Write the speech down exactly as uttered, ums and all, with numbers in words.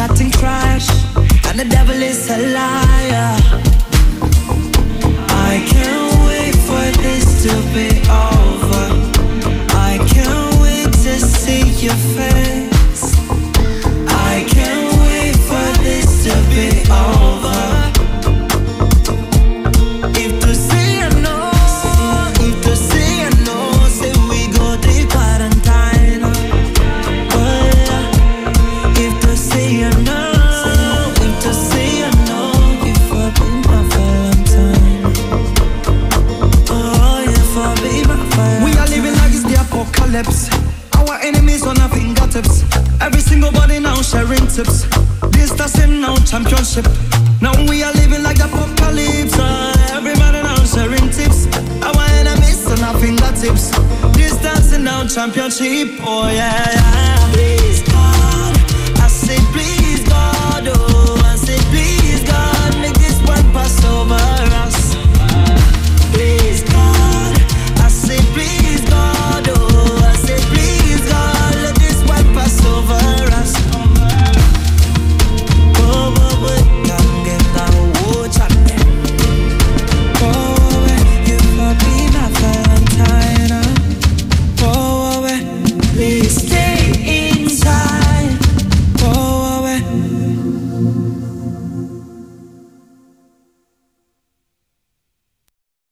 chatting trash, and the devil is a liar. I can't wait for this to be over. I can't wait to see your face. I can't wait for this to be over. If to say I know, if to say I know, say we go to quarantine. Oh yeah. If to say I know, if to say I know, if I be my Valentine. Oh yeah, for be my Valentine. We are living like it's the apocalypse. Our enemies on our fingertips. Every single body now sharing tips. Distancing now championship. Now we are living like the apocalypse. uh, Everybody now sharing tips. Our enemies on our fingertips. Distancing now championship. Oh yeah, yeah.